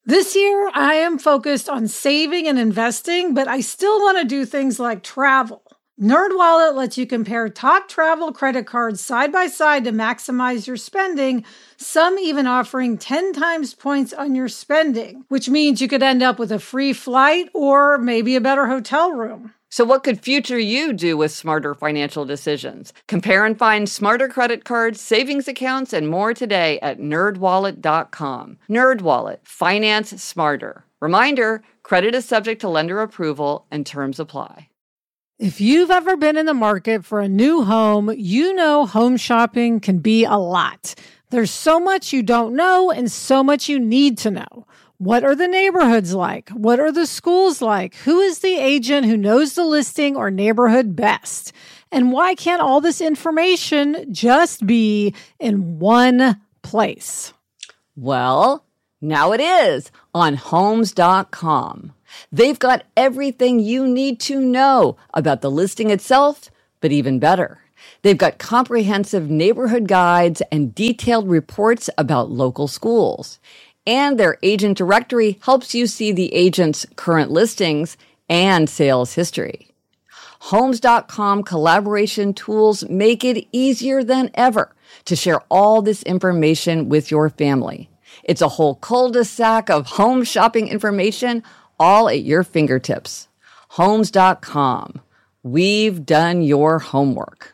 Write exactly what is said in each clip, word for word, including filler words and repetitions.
This year, I am focused on saving and investing, but I still want to do things like travel. NerdWallet lets you compare top travel credit cards side by side to maximize your spending, some even offering ten times points on your spending, which means you could end up with a free flight or maybe a better hotel room. So what could future you do with smarter financial decisions? Compare and find smarter credit cards, savings accounts, and more today at nerd wallet dot com. NerdWallet. Finance smarter. Reminder, credit is subject to lender approval and terms apply. If you've ever been in the market for a new home, you know home shopping can be a lot. There's so much you don't know and so much you need to know. What are the neighborhoods like? What are the schools like? Who is the agent who knows the listing or neighborhood best? And why can't all this information just be in one place? Well, now it is on homes dot com. They've got everything you need to know about the listing itself, but even better. They've got comprehensive neighborhood guides and detailed reports about local schools. And their agent directory helps you see the agent's current listings and sales history. homes dot com collaboration tools make it easier than ever to share all this information with your family. It's a whole cul-de-sac of home shopping information all at your fingertips. homes dot com. We've done your homework.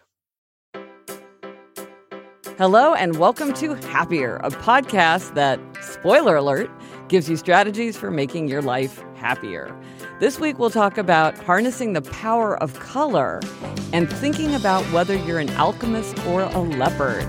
Hello and welcome to Happier, a podcast that, spoiler alert, gives you strategies for making your life happier. This week we'll talk about harnessing the power of color and thinking about whether you're an alchemist or a leopard.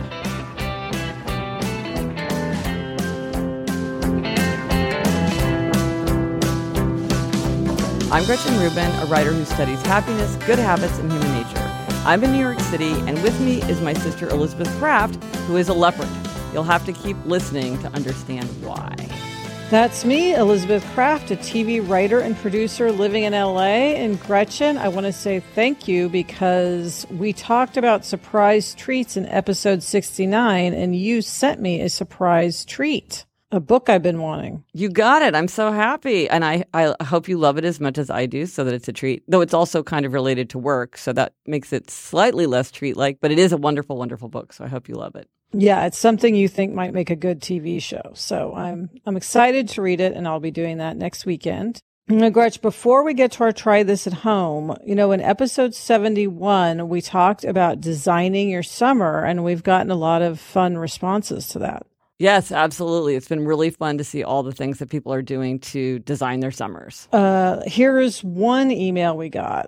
I'm Gretchen Rubin, a writer who studies happiness, good habits, and human nature. I'm in New York City, and with me is my sister Elizabeth Craft, who is a leopard. You'll have to keep listening to understand why. That's me, Elizabeth Craft, a T V writer and producer living in L A. And Gretchen, I want to say thank you because we talked about surprise treats in episode sixty-nine, and you sent me a surprise treat. A book I've been wanting. You got it. I'm so happy. And I, I hope you love it as much as I do so that it's a treat. Though it's also kind of related to work, so that makes it slightly less treat-like. But it is a wonderful, wonderful book, so I hope you love it. Yeah, it's something you think might make a good T V show. So I'm I'm excited to read it, and I'll be doing that next weekend. Now, Gretch, before we get to our Try This at Home, you know, in episode seventy-one, we talked about designing your summer, and we've gotten a lot of fun responses to that. Yes, absolutely. It's been really fun to see all the things that people are doing to design their summers. Uh, here's one email we got.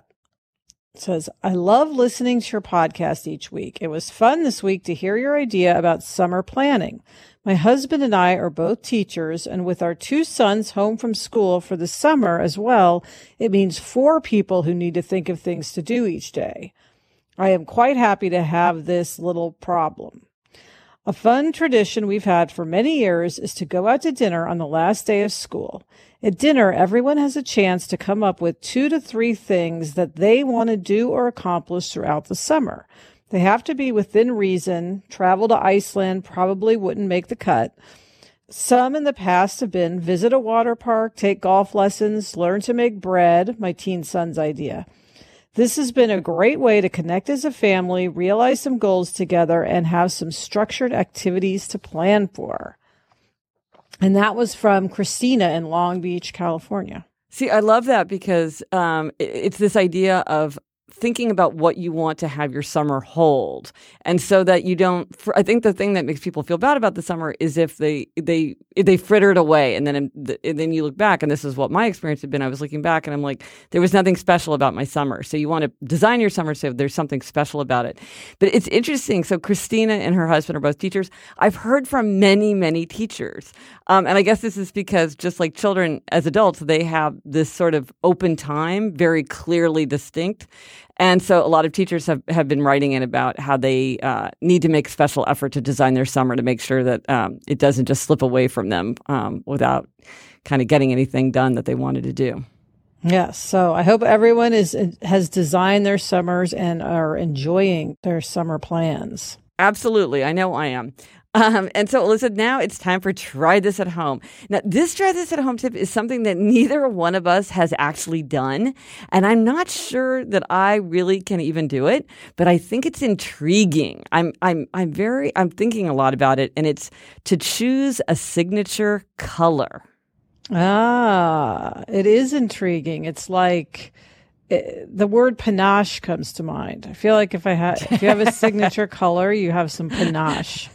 It says, I love listening to your podcast each week. It was fun this week to hear your idea about summer planning. My husband and I are both teachers, and with our two sons home from school for the summer as well, it means four people who need to think of things to do each day. I am quite happy to have this little problem. A fun tradition we've had for many years is to go out to dinner on the last day of school. At dinner, everyone has a chance to come up with two to three things that they want to do or accomplish throughout the summer. They have to be within reason. Travel to Iceland probably wouldn't make the cut. Some in the past have been visit a water park, take golf lessons, learn to make bread, my teen son's idea. This has been a great way to connect as a family, realize some goals together, and have some structured activities to plan for. And that was from Christina in Long Beach, California. See, I love that because um, it's this idea of thinking about what you want to have your summer hold. And so that you don't, I think the thing that makes people feel bad about the summer is if they, they, if they fritter it away. And then, and then you look back, and this is what my experience had been. I was looking back and I'm like, there was nothing special about my summer. So you want to design your summer so there's something special about it. But it's interesting. So Christina and her husband are both teachers. I've heard from many, many teachers. Um, and I guess this is because just like children as adults, they have this sort of open time, very clearly distinct. And so a lot of teachers have, have been writing in about how they uh, need to make special effort to design their summer to make sure that um, it doesn't just slip away from them um, without kind of getting anything done that they wanted to do. Yes. So I hope everyone is has designed their summers and are enjoying their summer plans. Absolutely. I know I am. Um, and so, Alyssa, now it's time for Try This at Home. Now, this Try This at Home tip is something that neither one of us has actually done. And I'm not sure that I really can even do it, but I think it's intriguing. I'm, I'm, I'm very, I'm thinking a lot about it, and it's to choose a signature color. Ah, it is intriguing. It's like it, the word panache comes to mind. I feel like if I had, if you have a signature color, you have some panache.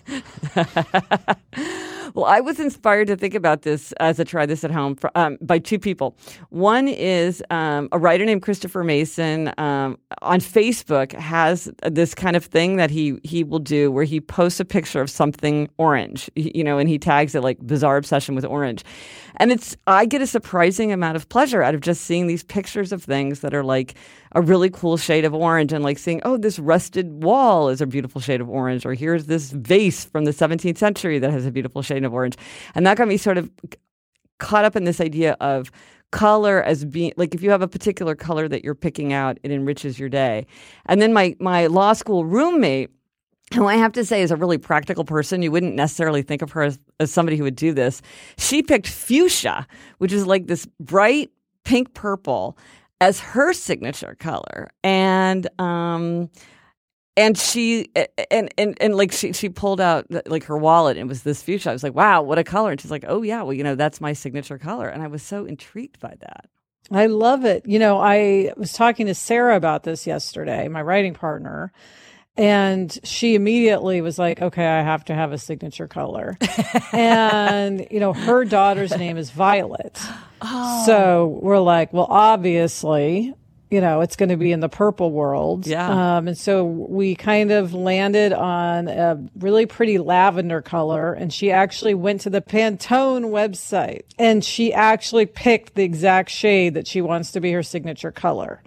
Well, I was inspired to think about this as a Try This at Home for, um, by two people. One is um, a writer named Christopher Mason um, on Facebook has this kind of thing that he he will do where he posts a picture of something orange, you know, and he tags it like bizarre obsession with orange. And it's I get a surprising amount of pleasure out of just seeing these pictures of things that are like a really cool shade of orange, and like seeing, oh, this rusted wall is a beautiful shade of orange, or here's this vase from the seventeenth century that has a beautiful shade of orange. And that got me sort of caught up in this idea of color as being like, if you have a particular color that you're picking out, it enriches your day. And then my my law school roommate, who I have to say is a really practical person. You wouldn't necessarily think of her as, as somebody who would do this. She picked fuchsia, which is like this bright pink purple, as her signature color. And um and she and and and like she she pulled out like her wallet, and it was this fuchsia. I was like, wow, what a color. And she's like, oh yeah, well, you know, that's my signature color. And I was so intrigued by that. I love it. You know, I was talking to Sarah about this yesterday, my writing partner. And she immediately was like, okay, I have to have a signature color. And, you know, her daughter's name is Violet. Oh. So we're like, well, obviously, you know, it's going to be in the purple world. Yeah. Um, and so we kind of landed on a really pretty lavender color. And she actually went to the Pantone website, and she actually picked the exact shade that she wants to be her signature color.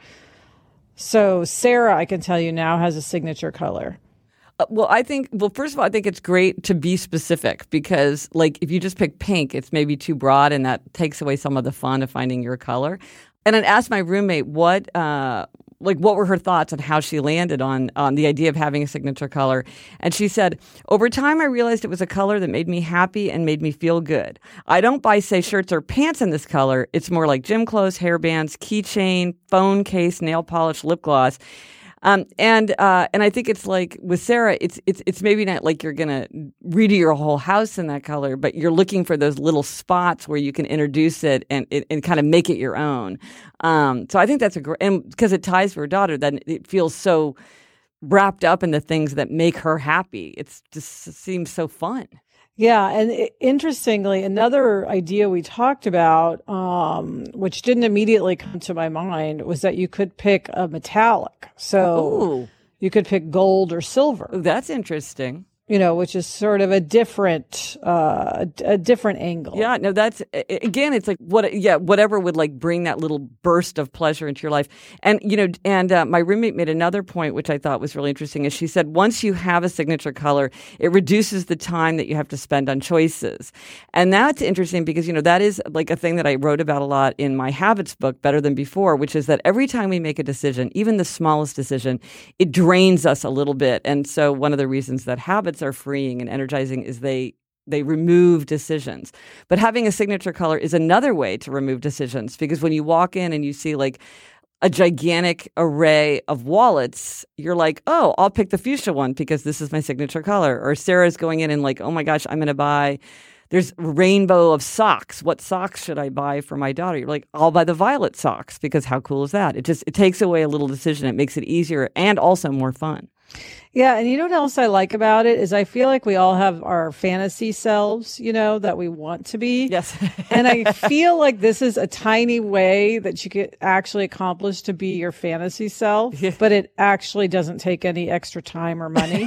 So Sarah, I can tell you now, has a signature color. Uh, well, I think, well, first of all, I think it's great to be specific, because like if you just pick pink, it's maybe too broad, and that takes away some of the fun of finding your color. And I asked my roommate what, uh, like what were her thoughts on how she landed on, on the idea of having a signature color. And she said, over time, I realized it was a color that made me happy and made me feel good. I don't buy, say, shirts or pants in this color. It's more like gym clothes, hairbands, keychain, phone case, nail polish, lip gloss. Um, and uh, and I think it's like with Sarah, it's it's it's maybe not like you're gonna redo your whole house in that color, but you're looking for those little spots where you can introduce it and and, and kind of make it your own. Um, so I think that's a great, and because it ties for her daughter, then it feels so wrapped up in the things that make her happy. It's just it seems so fun. Yeah. And it, interestingly, another idea we talked about, um, which didn't immediately come to my mind, was that you could pick a metallic. So Ooh. You could pick gold or silver. Ooh, that's interesting. You know, which is sort of a different, uh, a, a different angle. Yeah, no, that's, again, it's like, what, yeah, whatever would like bring that little burst of pleasure into your life. And, you know, and uh, my roommate made another point, which I thought was really interesting, is she said, once you have a signature color, it reduces the time that you have to spend on choices. And that's interesting because, you know, that is like a thing that I wrote about a lot in my habits book, Better Than Before, which is that every time we make a decision, even the smallest decision, it drains us a little bit. And so one of the reasons that habits are freeing and energizing is they they remove decisions. But having a signature color is another way to remove decisions, because when you walk in and you see like a gigantic array of wallets, you're like, oh, I'll pick the fuchsia one because this is my signature color. Or Sarah's going in and like, oh my gosh, I'm going to buy, there's a rainbow of socks. What socks should I buy for my daughter? You're like, I'll buy the violet socks, because how cool is that? It just, it takes away a little decision. It makes it easier and also more fun. Yeah. And you know what else I like about it is I feel like we all have our fantasy selves, you know, that we want to be. Yes. And I feel like this is a tiny way that you could actually accomplish to be your fantasy self, yeah. But it actually doesn't take any extra time or money.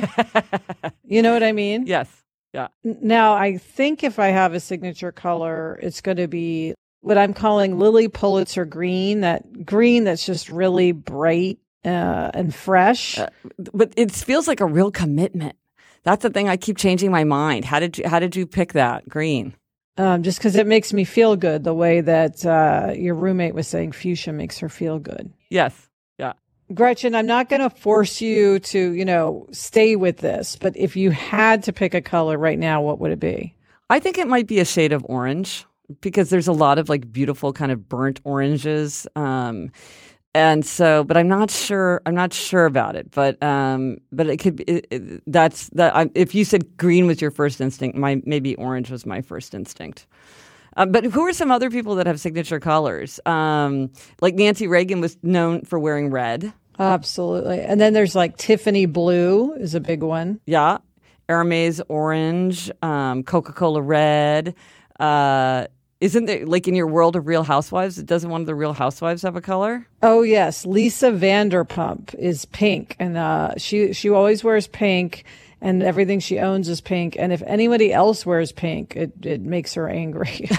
You know what I mean? Yes. Yeah. Now, I think if I have a signature color, it's going to be what I'm calling Lily Pulitzer green, that green that's just really bright. Uh, and fresh, uh, but it feels like a real commitment. That's the thing. I keep changing my mind. How did you? How did you pick that green? Um, just because it makes me feel good. The way that uh, your roommate was saying, fuchsia makes her feel good. Yes. Yeah. Gretchen, I'm not going to force you to, you know, stay with this, but if you had to pick a color right now, what would it be? I think it might be a shade of orange because there's a lot of like beautiful kind of burnt oranges. Um, and so, but I'm not sure, I'm not sure about it, but, um, but it could be, it, it, that's that. I, if you said green was your first instinct, my, maybe orange was my first instinct. Um, but who are some other people that have signature colors? Um, like Nancy Reagan was known for wearing red. Absolutely. And then there's like Tiffany blue is a big one. Yeah. Hermes orange, um, Coca-Cola red. Uh, isn't there, like in your world of Real Housewives, doesn't one of the Real Housewives have a color? Oh, yes. Lisa Vanderpump is pink. And uh, she, she always wears pink. And everything she owns is pink. And if anybody else wears pink, it, it makes her angry.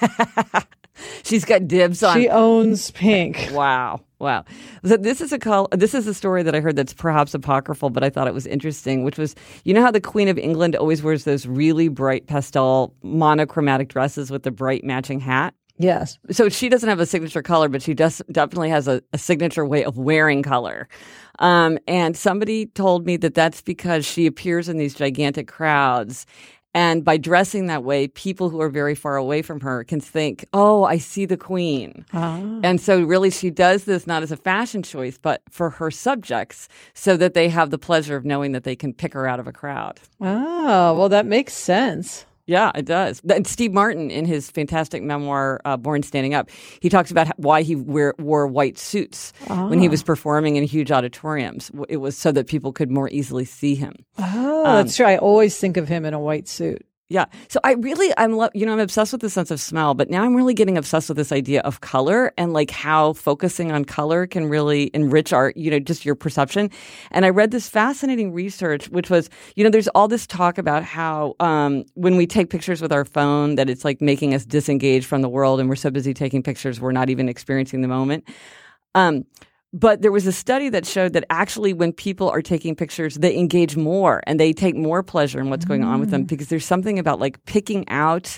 She's got dibs on. She owns pink. Wow. Wow. So this is a col- this is a story that I heard that's perhaps apocryphal, but I thought it was interesting, which was, you know how the Queen of England always wears those really bright pastel monochromatic dresses with the bright matching hat? Yes. So she doesn't have a signature color, but she does definitely has a, a signature way of wearing color. Um, and somebody told me that that's because she appears in these gigantic crowds. And by dressing that way, people who are very far away from her can think, oh, I see the queen. Ah. And so really she does this not as a fashion choice, but for her subjects so that they have the pleasure of knowing that they can pick her out of a crowd. Oh, well, that makes sense. Yeah, it does. And Steve Martin, in his fantastic memoir, uh, Born Standing Up, he talks about why he wear, wore white suits oh. when he was performing in huge auditoriums. It was so that people could more easily see him. Oh, um, that's true. I always think of him in a white suit. Yeah. So I really, I'm, lo- you know, I'm obsessed with the sense of smell, but now I'm really getting obsessed with this idea of color and like how focusing on color can really enrich our, you know, just your perception. And I read this fascinating research, which was, you know, there's all this talk about how um, when we take pictures with our phone, that it's like making us disengage from the world and we're so busy taking pictures, we're not even experiencing the moment. Um, But there was a study that showed that actually when people are taking pictures, they engage more and they take more pleasure in what's going on with them because there's something about like picking out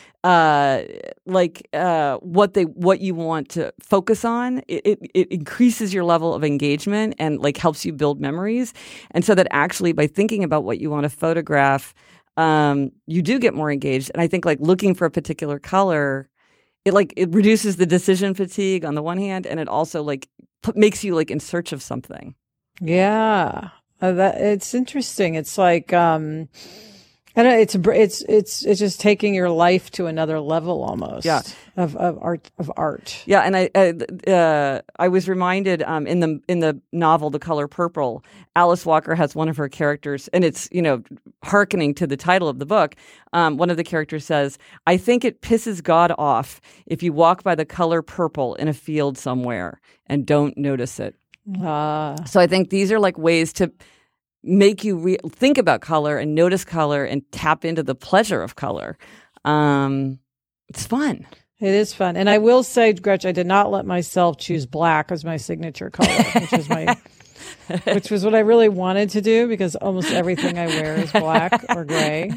uh, like uh, what they what you want to focus on. It, it, it increases your level of engagement and like helps you build memories. And so that actually by thinking about what you want to photograph, um, you do get more engaged. And I think like looking for a particular color, it like it reduces the decision fatigue on the one hand, and it also like makes you like in search of something. Yeah, uh, that it's interesting. It's like um, I don't know, it's it's it's it's just taking your life to another level almost. Yeah. Of of art of art. Yeah, and I I, uh, I was reminded um, in the in the novel The Color Purple, Alice Walker has one of her characters, and it's you know hearkening to the title of the book. Um, one of the characters says, "I think it pisses God off if you walk by the color purple in a field somewhere and don't notice it." Ah. So I think these are like ways to make you re- think about color and notice color and tap into the pleasure of color. Um, it's fun. It is fun. And I will say, Gretch, I did not let myself choose black as my signature color, which was my, which was what I really wanted to do because almost everything I wear is black or gray.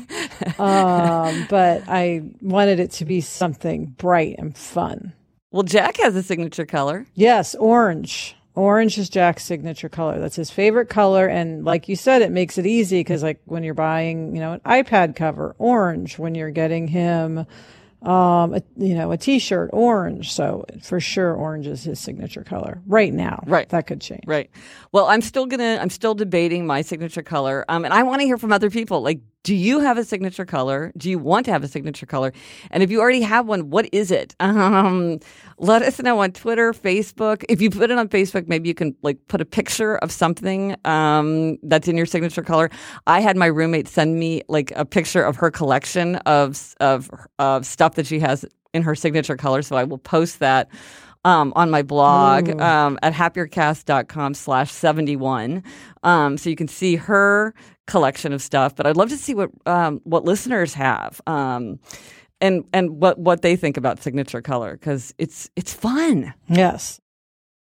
Um, but I wanted it to be something bright and fun. Well, Jack has a signature color. Yes, orange. Orange is Jack's signature color. That's his favorite color. And like you said, it makes it easy because like when you're buying, you know, an iPad cover, orange. When you're getting him um, a, you know, a t-shirt, orange. So for sure, orange is his signature color right now. Right. That could change. Right. Well, I'm still going to, I'm still debating my signature color. Um, and I want to hear from other people. Like, do you have a signature color? Do you want to have a signature color? And if you already have one, what is it? Um, let us know on Twitter, Facebook. If you put it on Facebook, maybe you can like put a picture of something um, that's in your signature color. I had my roommate send me like a picture of her collection of of of stuff that she has in her signature color. So I will post that um, on my blog um, at happiercast.com slash 71. Um, so you can see her collection of stuff, but I'd love to see what um, what listeners have um, and and what, what they think about signature color because it's it's fun. Yes.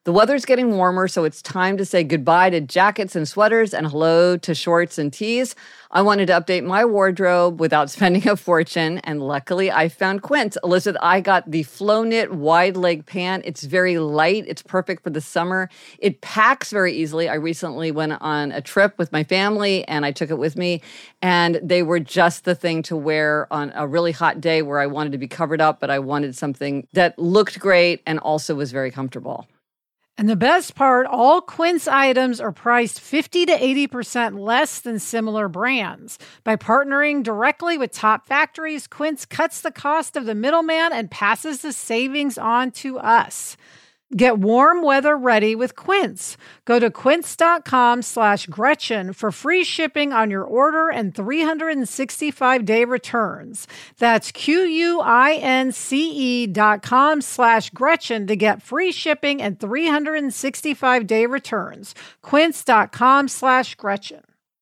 The weather's getting warmer, so it's time to say goodbye to jackets and sweaters and hello to shorts and tees. I wanted to update my wardrobe without spending a fortune, and luckily I found Quince. Elizabeth, I got the Flow Knit wide leg pant. It's very light. It's perfect for the summer. It packs very easily. I recently went on a trip with my family, and I took it with me, and they were just the thing to wear on a really hot day where I wanted to be covered up, but I wanted something that looked great and also was very comfortable. And the best part, all Quince items are priced fifty to eighty percent less than similar brands. By partnering directly with top factories, Quince cuts the cost of the middleman and passes the savings on to us. Get warm weather ready with Quince. Go to quince.com slash Gretchen for free shipping on your order and three hundred sixty-five day returns. That's Q-U-I-N-C-E dot com slash Gretchen to get free shipping and three hundred sixty-five day returns. Quince.com slash Gretchen.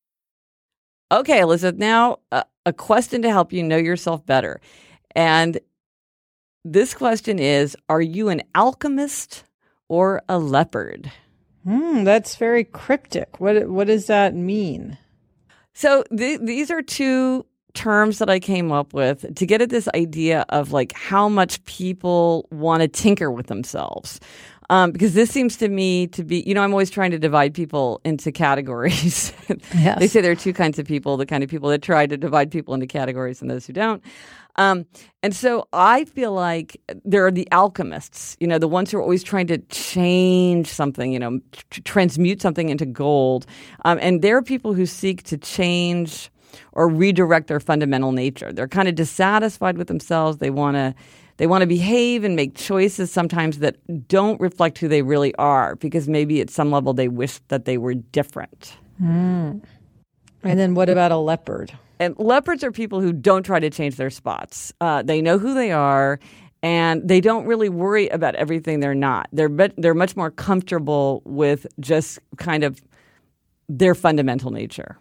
Okay, Elizabeth, now uh, a question to help you know yourself better. And this question is, are you an alchemist or a leopard? Hmm, that's very cryptic. What what does that mean? So th- these are two terms that I came up with to get at this idea of like how much people want to tinker with themselves. Um, because this seems to me to be, you know, I'm always trying to divide people into categories. Yes. They say there are two kinds of people, the kind of people that try to divide people into categories and those who don't. Um, and so I feel like there are the alchemists, you know, the ones who are always trying to change something, you know, tr- transmute something into gold. Um, and there are people who seek to change or redirect their fundamental nature. They're kind of dissatisfied with themselves. They want to They want to behave and make choices sometimes that don't reflect who they really are, because maybe at some level they wish that they were different. Mm. And then what about a leopard? And leopards are people who don't try to change their spots. Uh, they know who they are, and they don't really worry about everything they're not. They're be- they're much more comfortable with just kind of their fundamental nature.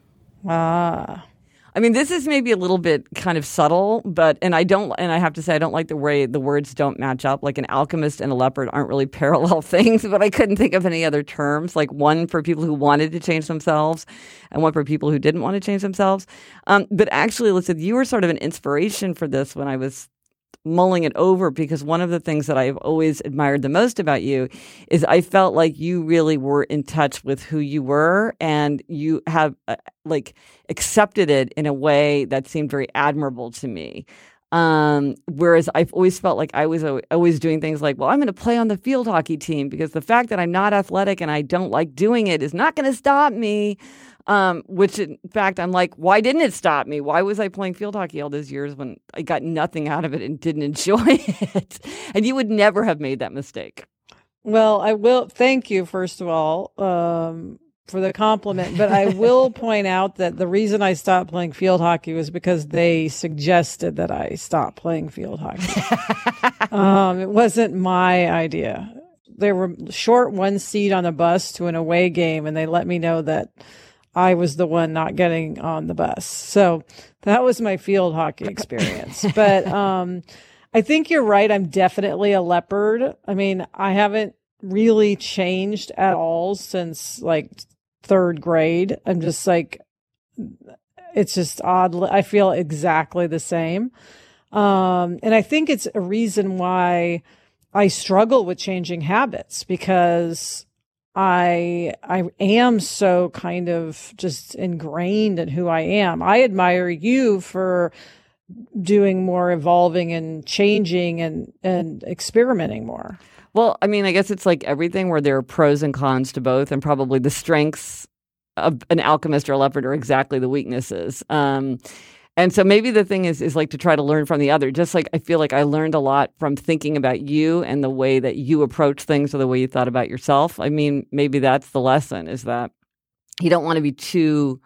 Ah. I mean, this is maybe a little bit kind of subtle, but and I don't and I have to say I don't like the way the words don't match up. Like an alchemist and a leopard aren't really parallel things, but I couldn't think of any other terms. Like one for people who wanted to change themselves, and one for people who didn't want to change themselves. Um, but actually, listen, you were sort of an inspiration for this when I was mulling it over, because one of the things that I've always admired the most about you is I felt like you really were in touch with who you were, and you have uh, like accepted it in a way that seemed very admirable to me. Um, whereas I've always felt like I was always doing things like, well, I'm going to play on the field hockey team because the fact that I'm not athletic and I don't like doing it is not going to stop me. Um, which in fact, I'm like, why didn't it stop me? Why was I playing field hockey all those years when I got nothing out of it and didn't enjoy it? And you would never have made that mistake. Well, I will thank you, first of all, um, for the compliment. But I will point out that the reason I stopped playing field hockey was because they suggested that I stop playing field hockey. um, it wasn't my idea. They were short one seat on a bus to an away game, and they let me know that I was the one not getting on the bus. So that was my field hockey experience. But um, I think you're right. I'm definitely a leopard. I mean, I haven't really changed at all since like third grade. I'm just like, it's just odd. I feel exactly the same. Um, and I think it's a reason why I struggle with changing habits, because I I am so kind of just ingrained in who I am. I admire you for doing more evolving and changing and, and experimenting more. Well, I mean, I guess it's like everything where there are pros and cons to both, and probably the strengths of an alchemist or a leopard are exactly the weaknesses. Um, And so maybe the thing is, is like to try to learn from the other. Just like I feel like I learned a lot from thinking about you and the way that you approach things or the way you thought about yourself. I mean, maybe that's the lesson, is that you don't want to be too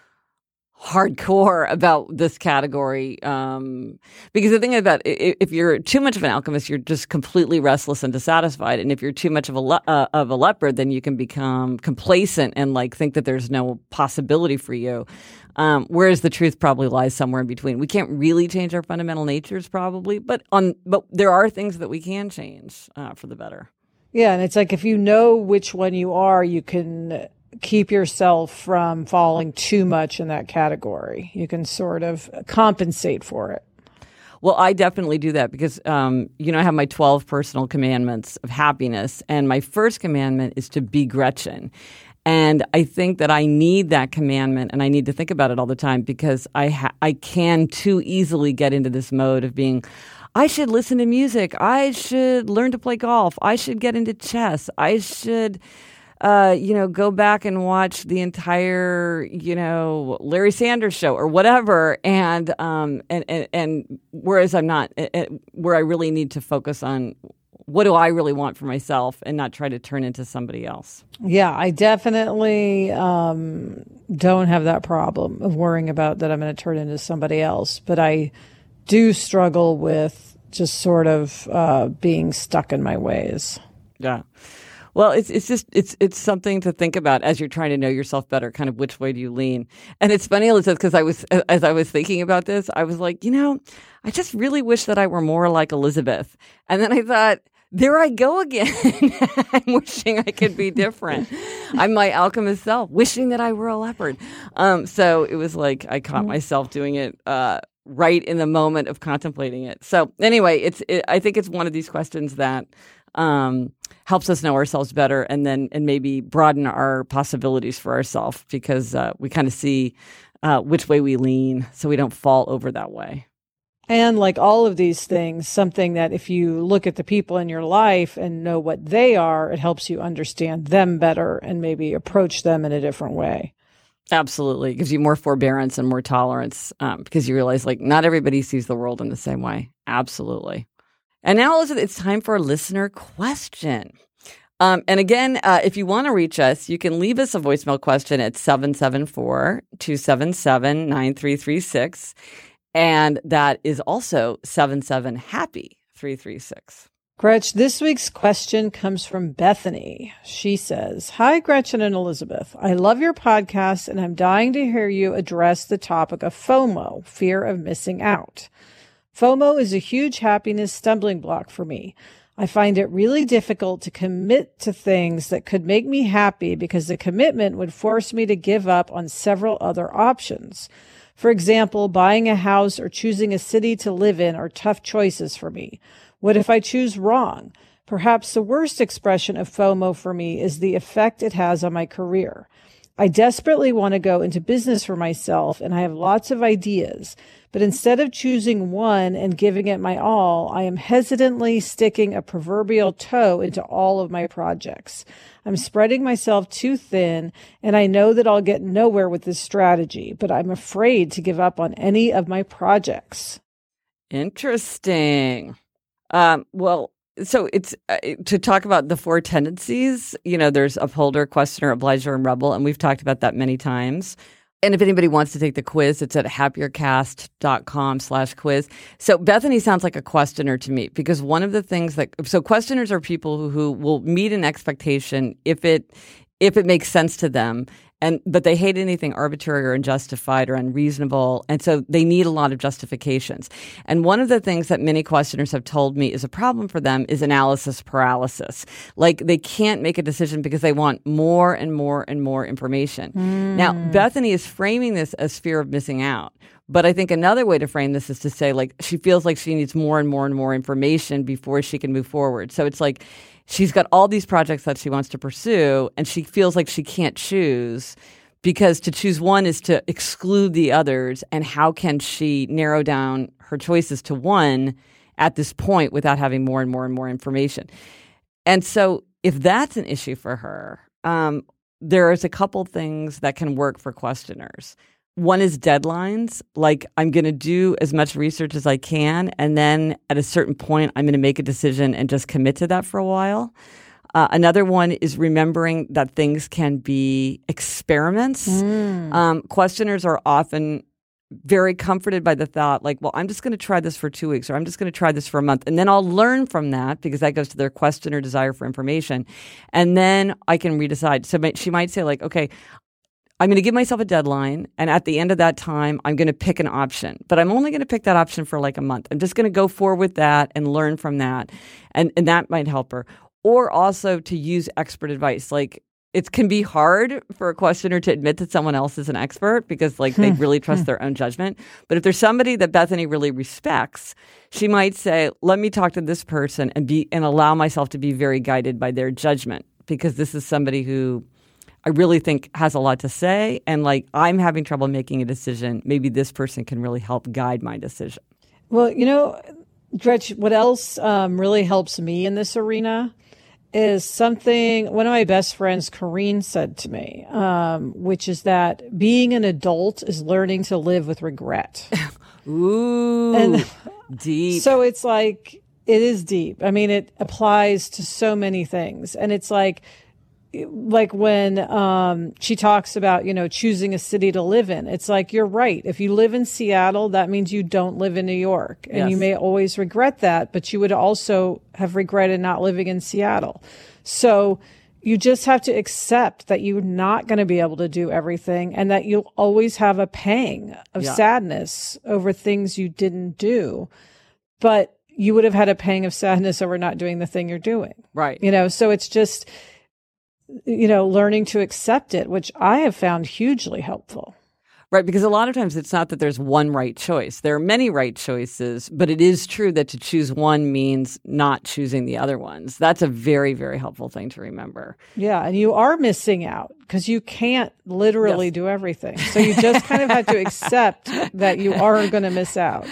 hardcore about this category. Um, because the thing is that if you're too much of an alchemist, you're just completely restless and dissatisfied. And if you're too much of a le- uh, of a leopard, then you can become complacent and like think that there's no possibility for you. Um, whereas the truth probably lies somewhere in between. We can't really change our fundamental natures, probably, but on but there are things that we can change uh, for the better. Yeah. And it's like, if you know which one you are, you can keep yourself from falling too much in that category. You can sort of compensate for it. Well, I definitely do that because, um, you know, I have my twelve personal commandments of happiness. And my first commandment is to be Gretchen. And I think that I need that commandment, and I need to think about it all the time, because I ha- I can too easily get into this mode of being, I should listen to music. I should learn to play golf. I should get into chess. I should, uh, you know, go back and watch the entire, you know, Larry Sanders show or whatever. And um, and, and and whereas I'm not, uh, where I really need to focus on what do I really want for myself and not try to turn into somebody else. Yeah, I definitely um, don't have that problem of worrying about that I'm going to turn into somebody else. But I do struggle with just sort of uh, being stuck in my ways. Yeah. Well, it's it's just it's it's something to think about as you're trying to know yourself better. Kind of which way do you lean? And it's funny, Elizabeth, because I was as I was thinking about this, I was like, you know, I just really wish that I were more like Elizabeth. And then I thought, there I go again. I'm wishing I could be different. I'm my alchemist self, wishing that I were a leopard. Um, so it was like I caught myself doing it uh, right in the moment of contemplating it. So anyway, it's it, I think it's one of these questions that um, helps us know ourselves better, and then and maybe broaden our possibilities for ourselves, because uh, we kind of see uh, which way we lean, so we don't fall over that way. And like all of these things, something that if you look at the people in your life and know what they are, it helps you understand them better and maybe approach them in a different way. Absolutely. It gives you more forbearance and more tolerance um, because you realize like not everybody sees the world in the same way. Absolutely. And now, Elizabeth, it's time for a listener question. Um, and again, uh, if you want to reach us, you can leave us a voicemail question at seven seven four, two seven seven, nine three three six. And that is also seven seven happy three three six. Gretch, this week's question comes from Bethany. She says, "Hi, Gretchen and Elizabeth. I love your podcast, and I'm dying to hear you address the topic of FOMO, fear of missing out. FOMO is a huge happiness stumbling block for me. I find it really difficult to commit to things that could make me happy because the commitment would force me to give up on several other options. For example, buying a house or choosing a city to live in are tough choices for me. What if I choose wrong? Perhaps the worst expression of FOMO for me is the effect it has on my career. I desperately want to go into business for myself, and I have lots of ideas. But instead of choosing one and giving it my all, I am hesitantly sticking a proverbial toe into all of my projects. I'm spreading myself too thin, and I know that I'll get nowhere with this strategy, but I'm afraid to give up on any of my projects." Interesting. Um, well, so it's uh, to talk about the four tendencies. You know, there's upholder, questioner, obliger, and rebel, and we've talked about that many times. And if anybody wants to take the quiz, it's at happiercast.com slash quiz. So Bethany sounds like a questioner to me, because one of the things that, so questioners are people who, who will meet an expectation if it, if it makes sense to them. And, but they hate anything arbitrary or unjustified or unreasonable. And so they need a lot of justifications. And one of the things that many questioners have told me is a problem for them is analysis paralysis. Like they can't make a decision because they want more and more and more information. Mm. Now, Bethany is framing this as fear of missing out. But I think another way to frame this is to say, like, she feels like she needs more and more and more information before she can move forward. So it's like, she's got all these projects that she wants to pursue, and she feels like she can't choose because to choose one is to exclude the others. And how can she narrow down her choices to one at this point without having more and more and more information? And so if that's an issue for her, um, there's a couple things that can work for questioners. One is deadlines. Like, I'm going to do as much research as I can, and then at a certain point, I'm going to make a decision and just commit to that for a while. Uh, another one is remembering that things can be experiments. Mm. Um, questioners are often very comforted by the thought, like, well, I'm just going to try this for two weeks, or I'm just going to try this for a month, and then I'll learn from that, because that goes to their questioner desire for information, and then I can redecide. So she might say, like, okay, I'm going to give myself a deadline, and at the end of that time, I'm going to pick an option. But I'm only going to pick that option for like a month. I'm just going to go forward with that and learn from that, and, and that might help her. or also to use expert advice. Like, it can be hard for a questioner to admit that someone else is an expert because like they really trust their own judgment. But if there's somebody that Bethany really respects, she might say, let me talk to this person and be and allow myself to be very guided by their judgment, because this is somebody who I really think has a lot to say. And like, I'm having trouble making a decision. Maybe this person can really help guide my decision. Well, you know, Gretch, what else um, really helps me in this arena is something one of my best friends, Corrine, said to me, um, which is that being an adult is learning to live with regret. Ooh, and deep. So it's like, it is deep. I mean, it applies to so many things. And it's like, like when um, she talks about, you know, choosing a city to live in, it's like, you're right. If you live in Seattle, that means you don't live in New York. And yes. you may always regret that, but you would also have regretted not living in Seattle. So you just have to accept that you're not going to be able to do everything, and that you'll always have a pang of yeah. sadness over things you didn't do. But you would have had a pang of sadness over not doing the thing you're doing. Right. You know, so it's just, you know, learning to accept it, which I have found hugely helpful. Right, because a lot of times it's not that there's one right choice. There are many right choices, but it is true that to choose one means not choosing the other ones. That's a very, very helpful thing to remember. Yeah, and you are missing out because you can't literally yes. do everything. So you just kind of have to accept that you are going to miss out.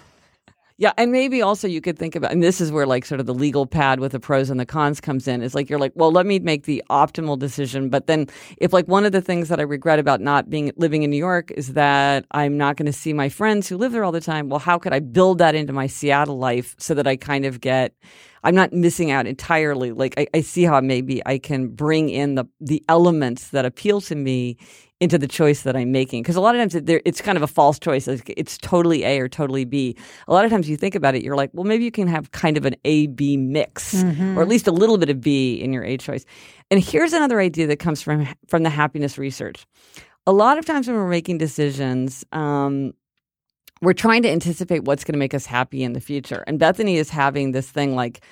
Yeah, and maybe also you could think about, and this is where like sort of the legal pad with the pros and the cons comes in, is like you're like, well, let me make the optimal decision. But then if like one of the things that I regret about not being living in New York is that I'm not going to see my friends who live there all the time, well, how could I build that into my Seattle life so that I kind of get, I'm not missing out entirely. Like I, I see how maybe I can bring in the the elements that appeal to me into the choice that I'm making. Because a lot of times it, it's kind of a false choice. It's totally A or totally B. A lot of times you think about it, you're like, well, maybe you can have kind of an A B mix, mm-hmm. or at least a little bit of B in your A choice. And here's another idea that comes from, from the happiness research. A lot of times when we're making decisions, um, we're trying to anticipate what's going to make us happy in the future. And Bethany is having this thing like,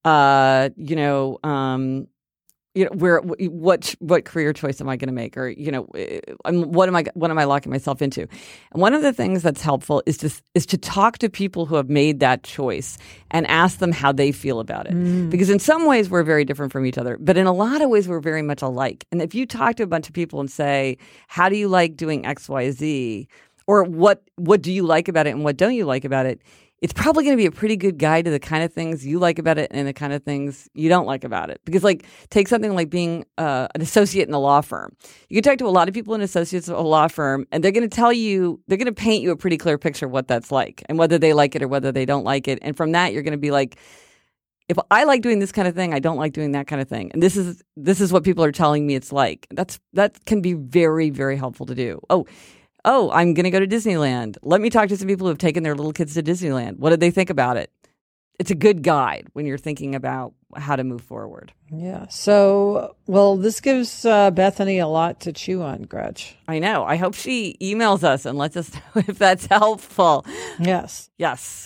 uh, you know, um, you know, where what what career choice am I going to make, or you know, I'm, what am I what am I locking myself into? And one of the things that's helpful is to is to talk to people who have made that choice and ask them how they feel about it. Mm. Because in some ways we're very different from each other, but in a lot of ways we're very much alike. And if you talk to a bunch of people and say, "How do you like doing X, Y, Z?" or what what do you like about it and what don't you like about it? It's probably going to be a pretty good guide to the kind of things you like about it and the kind of things you don't like about it. Because, like, take something like being uh, an associate in a law firm. You can talk to a lot of people in associates of a law firm, and they're going to tell you, they're going to paint you a pretty clear picture of what that's like and whether they like it or whether they don't like it. And from that, you're going to be like, if I like doing this kind of thing, I don't like doing that kind of thing. And this is this is what people are telling me it's like. That's that can be very, very helpful to do. Oh, Oh, I'm going to go to Disneyland. Let me talk to some people who have taken their little kids to Disneyland. What did they think about it? It's a good guide when you're thinking about how to move forward. Yeah. So, well, this gives uh, Bethany a lot to chew on, Gretch. I know. I hope she emails us and lets us know if that's helpful. Yes. Yes.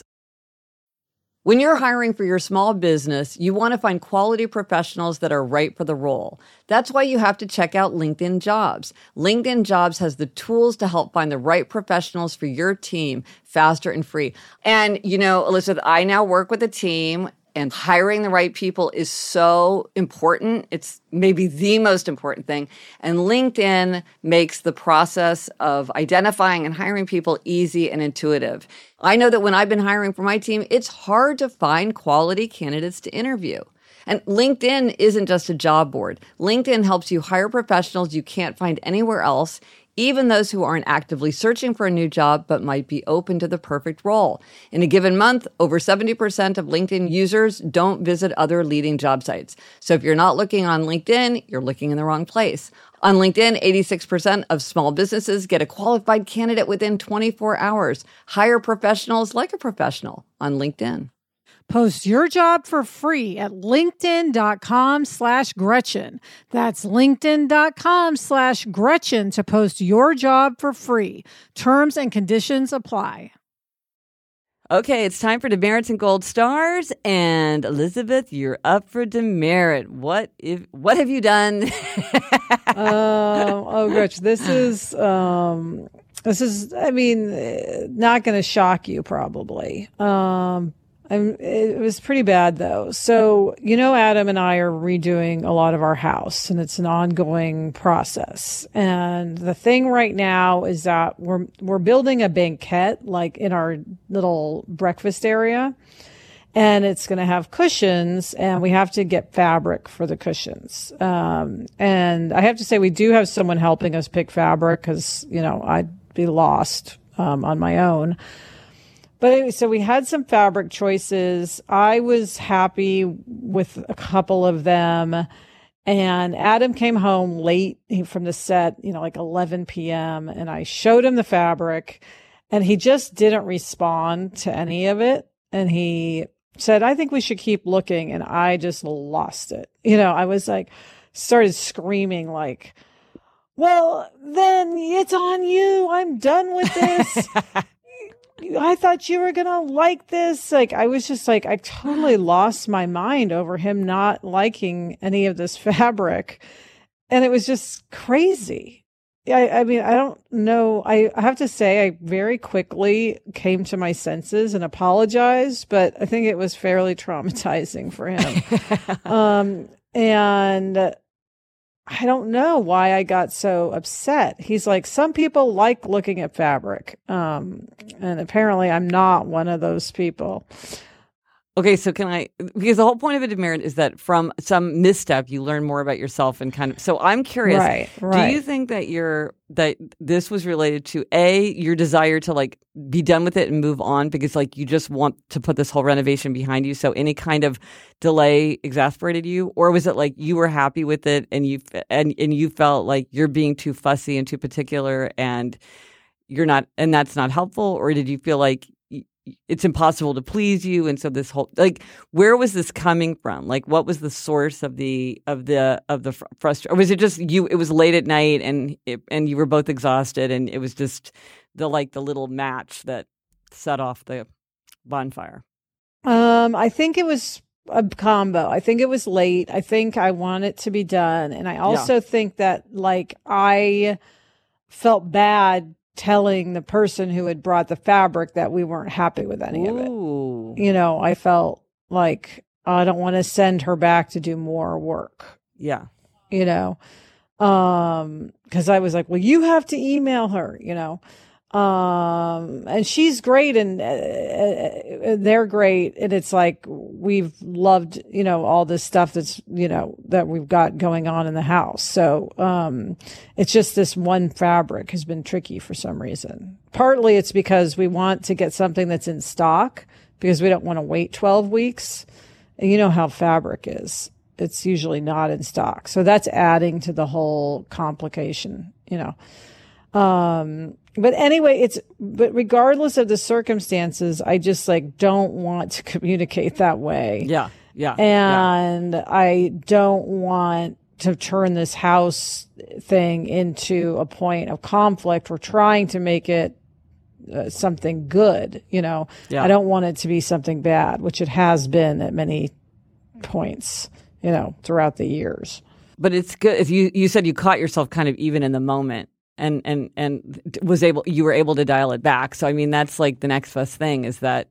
When you're hiring for your small business, you want to find quality professionals that are right for the role. That's why you have to check out LinkedIn Jobs. LinkedIn Jobs has the tools to help find the right professionals for your team faster and free. And, you know, Elizabeth, I now work with a team, and hiring the right people is so important. It's maybe the most important thing. And LinkedIn makes the process of identifying and hiring people easy and intuitive. I know that when I've been hiring for my team, it's hard to find quality candidates to interview. And LinkedIn isn't just a job board. LinkedIn helps you hire professionals you can't find anywhere else, even those who aren't actively searching for a new job but might be open to the perfect role. In a given month, over seventy percent of LinkedIn users don't visit other leading job sites. So if you're not looking on LinkedIn, you're looking in the wrong place. On LinkedIn, eighty-six percent of small businesses get a qualified candidate within twenty-four hours. Hire professionals like a professional on LinkedIn. Post your job for free at linkedin.com slash Gretchen. That's linkedin.com slash Gretchen to post your job for free. Terms and conditions apply. Okay, it's time for demerits and gold stars. And Elizabeth, you're up for demerit. What if? What have you done? um, oh, Gretch, this is um, this is. I mean, not going to shock you probably. Um, I'm, it was pretty bad though. So you know, Adam and I are redoing a lot of our house, and it's an ongoing process. And the thing right now is that we're we're building a banquette like in our little breakfast area. And it's going to have cushions, and we have to get fabric for the cushions. Um, and I have to say, we do have someone helping us pick fabric because, you know, I'd be lost um, on my own. But anyway, so we had some fabric choices. I was happy with a couple of them. And Adam came home late from the set, you know, like eleven p.m. And I showed him the fabric, and he just didn't respond to any of it. And he said, I think we should keep looking. And I just lost it. You know, I was like, started screaming like, well, then it's on you. I'm done with this. I thought you were going to like this. Like, I was just like, I totally lost my mind over him not liking any of this fabric. And it was just crazy. I, I mean, I don't know. I, I have to say, I very quickly came to my senses and apologized, but I think it was fairly traumatizing for him. um, and I don't know why I got so upset. He's like, some people like looking at fabric. Um, and apparently I'm not one of those people. Okay, so can I, because the whole point of a demerit is that from some misstep, you learn more about yourself and kind of, so I'm curious, right, right. do you think that you're, that this was related to A, your desire to like be done with it and move on because like you just want to put this whole renovation behind you, so any kind of delay exasperated you? Or was it like you were happy with it and you, and, and you felt like you're being too fussy and too particular and you're not, and that's not helpful? Or did you feel like it's impossible to please you, and so this whole, like, where was this coming from? Like, what was the source of the of the of the fr- frustration? Or was it just you? It was late at night, and it, and you were both exhausted, and it was just the like the little match that set off the bonfire. Um, I think it was a combo. I think it was late. I think I want it to be done, and I also yeah. think that like I felt bad telling the person who had brought the fabric that we weren't happy with any Ooh. of it. You know, I felt like I don't want to send her back to do more work. Yeah. You know, um, cause I was like, well, you have to email her, you know, um, and she's great and uh, they're great. And it's like, we've loved, you know, all this stuff that's, you know, that we've got going on in the house. So, um, it's just this one fabric has been tricky for some reason. Partly it's because we want to get something that's in stock because we don't want to wait twelve weeks. And you know how fabric is. It's usually not in stock. So that's adding to the whole complication, you know. Um, but anyway, it's, but regardless of the circumstances, I just like don't want to communicate that way. Yeah. Yeah. And yeah. I don't want to turn this house thing into a point of conflict. We're trying to make it uh, something good, you know. Yeah. I don't want it to be something bad, which it has been at many points, you know, throughout the years. But it's good. If you, you said you caught yourself kind of even in the moment and, and, and was able, you were able to dial it back. So, I mean, that's like the next best thing is that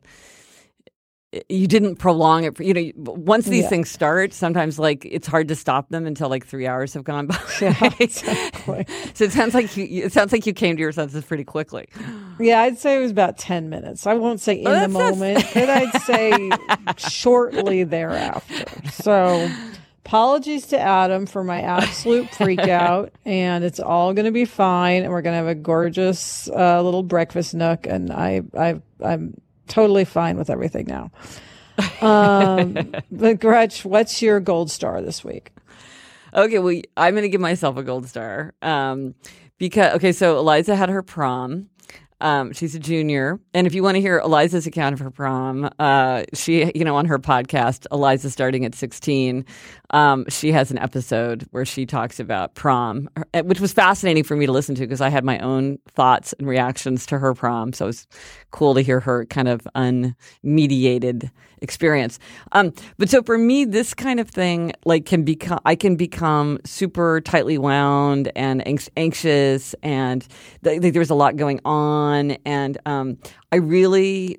you didn't prolong it for, you know, once these yeah. things start, sometimes like it's hard to stop them until like three hours have gone by. Yeah, exactly. So it sounds like you, it sounds like you came to your senses pretty quickly. Yeah, I'd say it was about ten minutes. I won't say in oh, the moment, but I'd say shortly thereafter. So apologies to Adam for my absolute freak out, and it's all going to be fine. And we're going to have a gorgeous uh, little breakfast nook. And I, I, I'm totally fine with everything now. Um, but Gretch, what's your gold star this week? Okay, well, I'm going to give myself a gold star. Um, because, okay, so Eliza had her prom. Um, she's a junior. And if you want to hear Eliza's account of her prom, uh, she, you know, on her podcast, Eliza Starting at sixteen, Um, she has an episode where she talks about prom, which was fascinating for me to listen to because I had my own thoughts and reactions to her prom. So it was cool to hear her kind of unmediated experience. Um, but so for me, this kind of thing, like, can become, I can become super tightly wound and anx- anxious, and th- th- there's a lot going on. And um, I really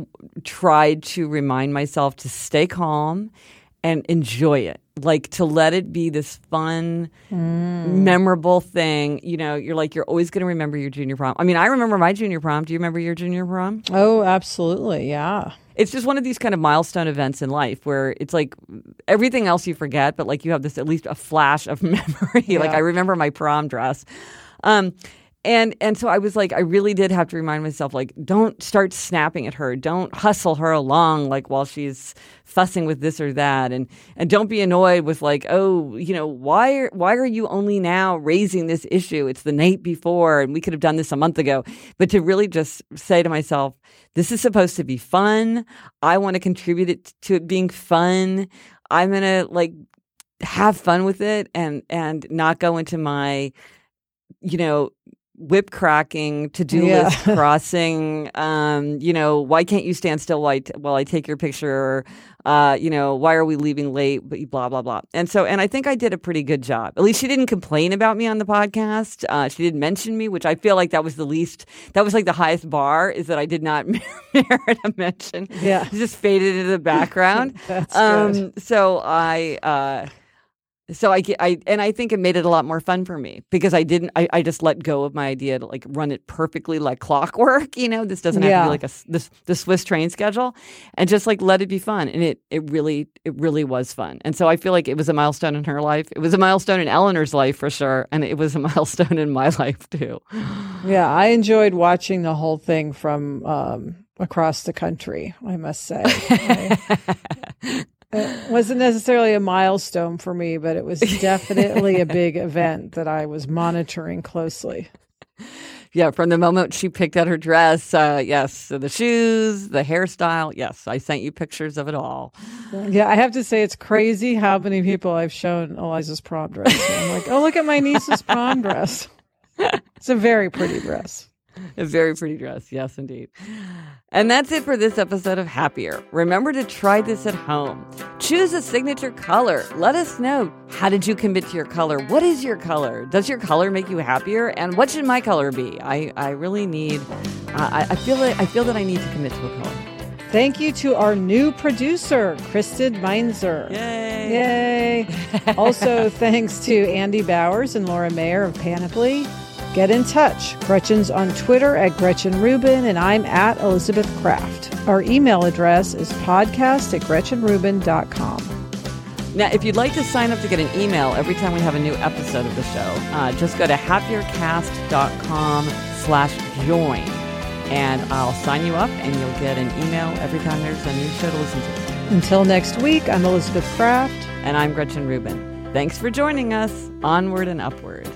tried to remind myself to stay calm and enjoy it, like to let it be this fun, mm. memorable thing. You know, you're like, you're always going to remember your junior prom. I mean, I remember my junior prom. Do you remember your junior prom? Oh, absolutely. Yeah. It's just one of these kind of milestone events in life where it's like everything else you forget, but like you have this, at least a flash of memory. Yeah. Like I remember my prom dress. Um, And and so I was like, I really did have to remind myself, like, don't start snapping at her. Don't hustle her along, like, while she's fussing with this or that. And and don't be annoyed with, like, oh, you know, why are, why are you only now raising this issue? It's the night before, and we could have done this a month ago. But to really just say to myself, this is supposed to be fun. I want to contribute it to it being fun. I'm going to, like, have fun with it and and not go into my, you know, whip cracking, to-do yeah. list crossing, um, you know, why can't you stand still while I, t- while I take your picture? Or, uh, you know, why are we leaving late? Blah, blah, blah. And so, and I think I did a pretty good job. At least she didn't complain about me on the podcast. Uh, she didn't mention me, which I feel like that was the least, that was like the highest bar, is that I did not merit a mention. Yeah. It just faded into the background. That's um, good. So I, uh, So I, I and I think it made it a lot more fun for me because I didn't I, I just let go of my idea to like run it perfectly like clockwork. You know, this doesn't have yeah. to be like a this the Swiss train schedule, and just like let it be fun. And it it really it really was fun. And so I feel like it was a milestone in her life. It was a milestone in Eleanor's life for sure, and it was a milestone in my life too. Yeah, I enjoyed watching the whole thing from um, across the country, I must say. I, It wasn't necessarily a milestone for me, but it was definitely a big event that I was monitoring closely. Yeah, from the moment she picked out her dress, uh, yes, so the shoes, the hairstyle, yes, I sent you pictures of it all. Yeah, I have to say it's crazy how many people I've shown Eliza's prom dress. And I'm like, oh, look at my niece's prom dress. It's a very pretty dress. A very pretty dress. Yes, indeed. And that's it for this episode of Happier. Remember to try this at home. Choose a signature color. Let us know. How did you commit to your color? What is your color? Does your color make you happier? And what should my color be? I, I really need, uh, I, I feel like, I feel that I need to commit to a color. Thank you to our new producer, Kristen Meinzer. Yay. Yay. Also, thanks to Andy Bowers and Laura Mayer of Panoply. Get in touch. Gretchen's on Twitter at Gretchen Rubin, and I'm at Elizabeth Kraft. Our email address is podcast at gretchen rubin dot com. Now, if you'd like to sign up to get an email every time we have a new episode of the show, uh, just go to happiercast.com slash join, and I'll sign you up, and you'll get an email every time there's a new show to listen to. Until next week, I'm Elizabeth Kraft. And I'm Gretchen Rubin. Thanks for joining us. Onward and upward.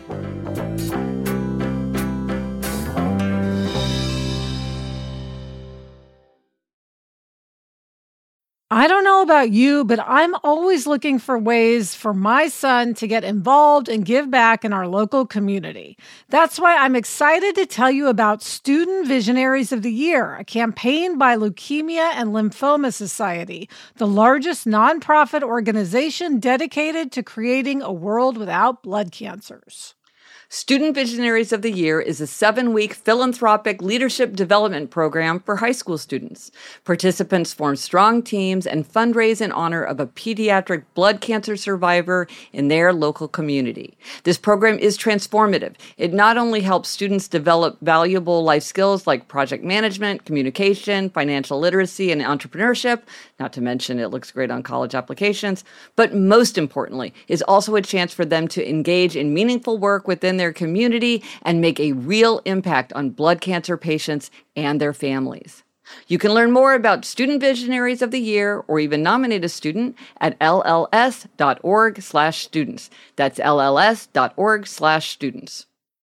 I don't know about you, but I'm always looking for ways for my son to get involved and give back in our local community. That's why I'm excited to tell you about Student Visionaries of the Year, a campaign by Leukemia and Lymphoma Society, the largest nonprofit organization dedicated to creating a world without blood cancers. Student Visionaries of the Year is a seven-week philanthropic leadership development program for high school students. Participants form strong teams and fundraise in honor of a pediatric blood cancer survivor in their local community. This program is transformative. It not only helps students develop valuable life skills like project management, communication, financial literacy, and entrepreneurship, not to mention it looks great on college applications, but most importantly, is also a chance for them to engage in meaningful work within their community and make a real impact on blood cancer patients and their families. You can learn more about Student Visionaries of the Year or even nominate a student at L L S dot org slash students. That's L L S dot org slash students.